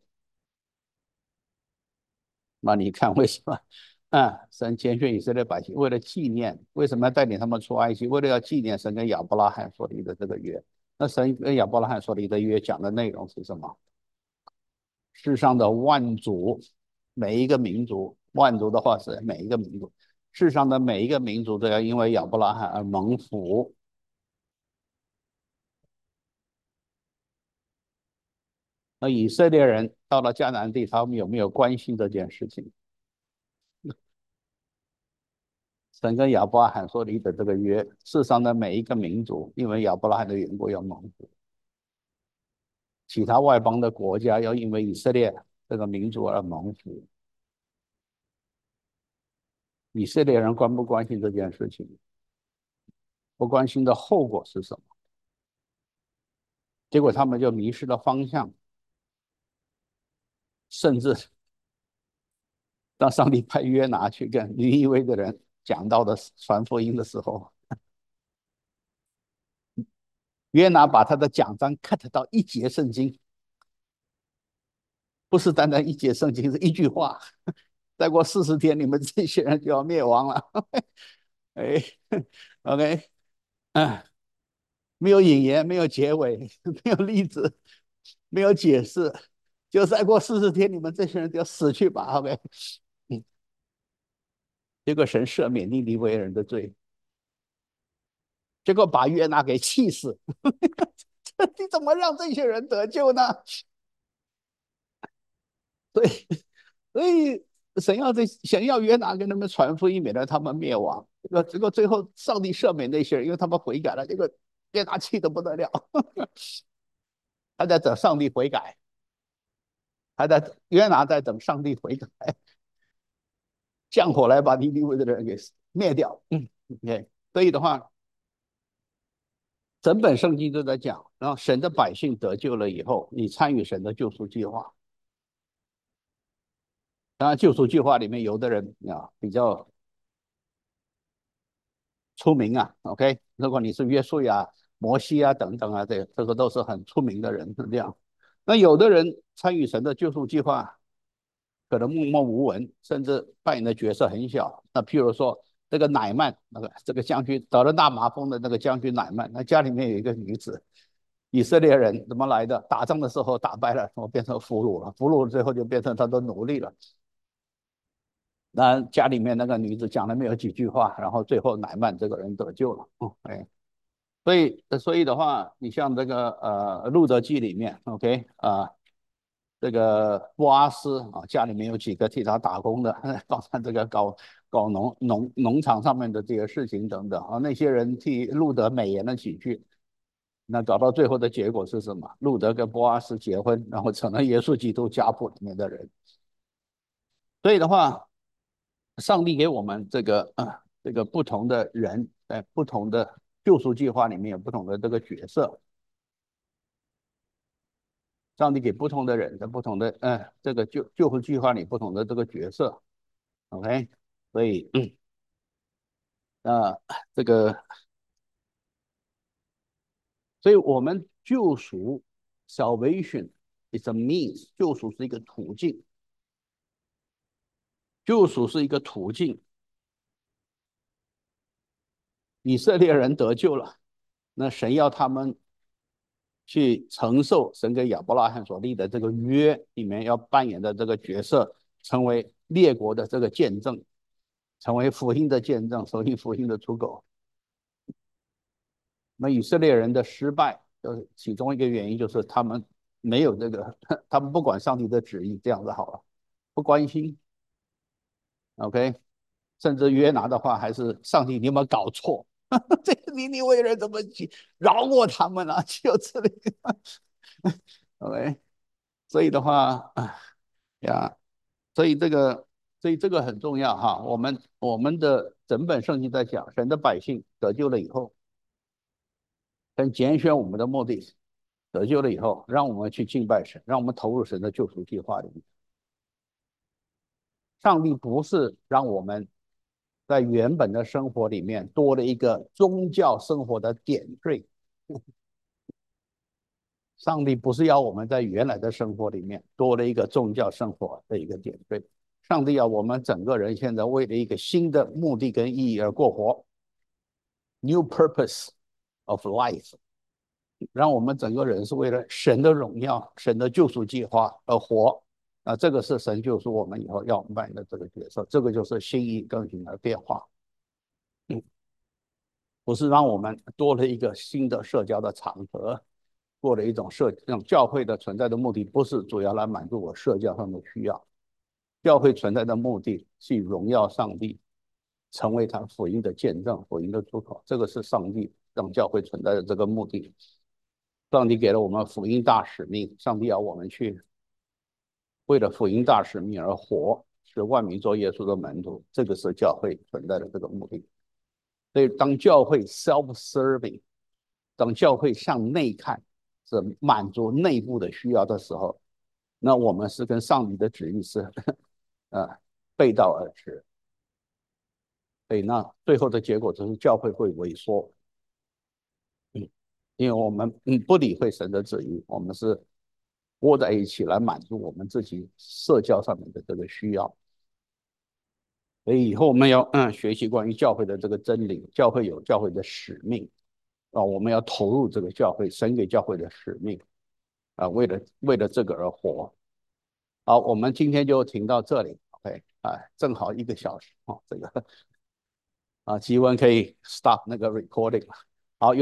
那你看为什么？啊，神拣选以色列百姓，为了纪念，为什么要带领他们出埃及？为了要纪念神跟亚伯拉罕所立的这个约。那神跟亚伯拉罕所立的约讲的内容是什么？世上的万族，每一个民族，万族的话是每一个民族，世上的每一个民族都要因为亚伯拉罕而蒙福。 那以色列人到了迦南地，他们有没有关心这件事情？神跟亚伯拉罕所立的这个约，世上的每一个民族，因为亚伯拉罕的缘故要蒙福，其他外邦的国家要因为以色列这个民族而蒙福。以色列人关不关心这件事情？不关心的后果是什么？结果他们就迷失了方向，甚至当上帝派约拿去跟尼尼微的人讲到的传福音的时候，约拿把他的讲章 cut 到一节圣经，不是单单一节圣经，是一句话。再过四十天，你们这些人就要灭亡了。哎，OK，嗯，没有引言，没有结尾，没有例子，没有解释，就再过四十天，你们这些人就要死去吧。OK，嗯，结果神赦免尼尼微人的罪，结果把约拿给气死。你怎么让这些人得救呢？所以，所以神要这想要约拿跟他们传福音，免得他们灭亡。这个结果最后上帝赦免那些人，因为他们悔改了。结果约拿气得不得了，他在等上帝悔改，他在约拿在等上帝悔改，降火来把尼尼微的人给灭掉。嗯，OK，所以的话，整本圣经都在讲，然后神的百姓得救了以后，你参与神的救赎计划。当然，救赎计划里面有的人啊比较出名啊，OK，如果你是约书亚、摩西啊等等啊，这这个都是很出名的人，是这样。那有的人参与神的救赎计划，可能默默无闻，甚至扮演的角色很小。那譬如说，这个乃曼，那个这个将军得了大麻风的那个将军乃曼，那家里面有一个女子，以色列人怎么来的？打仗的时候打败了，我变成俘虏了，俘虏最后就变成他的奴隶了。那家里面那个女子讲了没有几句话，然后最后乃曼这个人得救了。哦，哎，所以所以的话，你像这个呃路德记里面 ，OK 啊、呃，这个波阿斯啊，家里面有几个替他打工的，帮他这个搞搞农农农场上面的这些事情等等啊，那些人替路德美言了几句，那搞到最后的结果是什么？路德跟波阿斯结婚，然后成了耶稣基督家谱里面的人。所以的话，上帝给我们这个呃这个不同的人，在不同的救赎计划里面有不同的这个角色。上帝给不同的人在不同的呃这个救救赎计划里不同的这个角色，OK，所以嗯呃这个，所以我们救赎 salvation is a means，救赎是一个途径，救赎是一个途径。以色列人得救了，那神要他们去承受神给亚伯拉罕所立的这个约里面要扮演的这个角色，成为列国的这个见证，成为福音的见证，成为福音的出口。那以色列人的失败，呃，其中一个原因就是他们没有这个，他们不管上帝的旨意，这样子好了，不关心，OK，甚至约拿的话还是上帝，你有没有搞错？这个尼尼微人怎么饶过他们了、啊？就这里，OK，所以的话，啊呀，所以这个，所以这个很重要哈。我们我们的整本圣经在讲，神的百姓得救了以后，跟拣选我们的目的，得救了以后，让我们去敬拜神，让我们投入神的救赎计划里面。上帝不是让我们在原本的生活里面多了一个宗教生活的点缀。上帝不是要我们在原来的生活里面多了一个宗教生活的一个点缀。上帝要我们整个人现在为了一个新的目的跟意义而过活 ，new purpose of life，让我们整个人是为了神的荣耀、神的救赎计划而活。啊，这个是神救赎我们以后要扮演的这个角色，这个就是心意更新而变化。嗯，不是让我们多了一个新的社交的场合， 过的一种社，让教会的存在的目的不是主要来满足我社交上的需要，教会存在的目的是荣耀上帝，成为他福音的见证、福音的出口，这个是上帝让教会存在的这个目的。上帝给了我们福音大使命，上帝要我们去为了福音大使命而活，使万民做耶稣的门徒，这个是教会存在的这个目的。所以，当教会 self-serving， 当教会向内看，是满足内部的需要的时候，那我们是跟上帝的旨意是呃背道而驰。所以，那最后的结果就是教会会萎缩。嗯，因为我们嗯不理会神的旨意，我们是窝在一起来满足我们自己社交上面的这个需要。所以以后我们要嗯学习关于教会的这个真理，教会有教会的使命啊，我们要投入这个教会，神给教会的使命啊，为了为了这个而活。好，我们今天就停到这里 ，OK 啊，正好一个小时哦，这个啊，吉文可以 stop 那个 recording 了。